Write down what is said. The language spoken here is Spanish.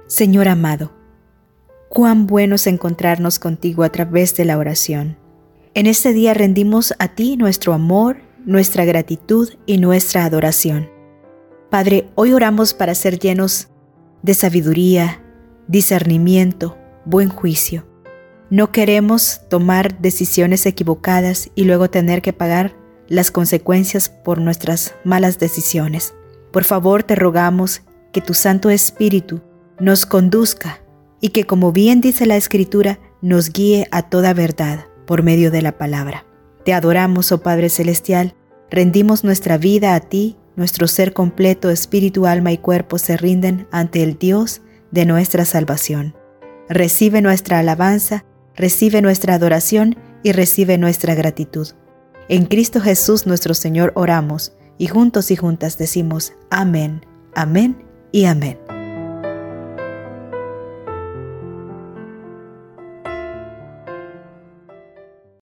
Señor amado, cuán bueno es encontrarnos contigo a través de la oración. En este día rendimos a ti nuestro amor, nuestra gratitud y nuestra adoración. Padre, hoy oramos para ser llenos de sabiduría, discernimiento, buen juicio. No queremos tomar decisiones equivocadas y luego tener que pagar las consecuencias por nuestras malas decisiones. Por favor, te rogamos que tu Santo Espíritu nos conduzca y que, como bien dice la Escritura, nos guíe a toda verdad por medio de la palabra. Te adoramos, oh Padre Celestial, rendimos nuestra vida a ti, nuestro ser completo, espíritu, alma y cuerpo se rinden ante el Dios de nuestra salvación. Recibe nuestra alabanza, recibe nuestra adoración y recibe nuestra gratitud. En Cristo Jesús nuestro Señor oramos y juntos y juntas decimos amén, amén y amén.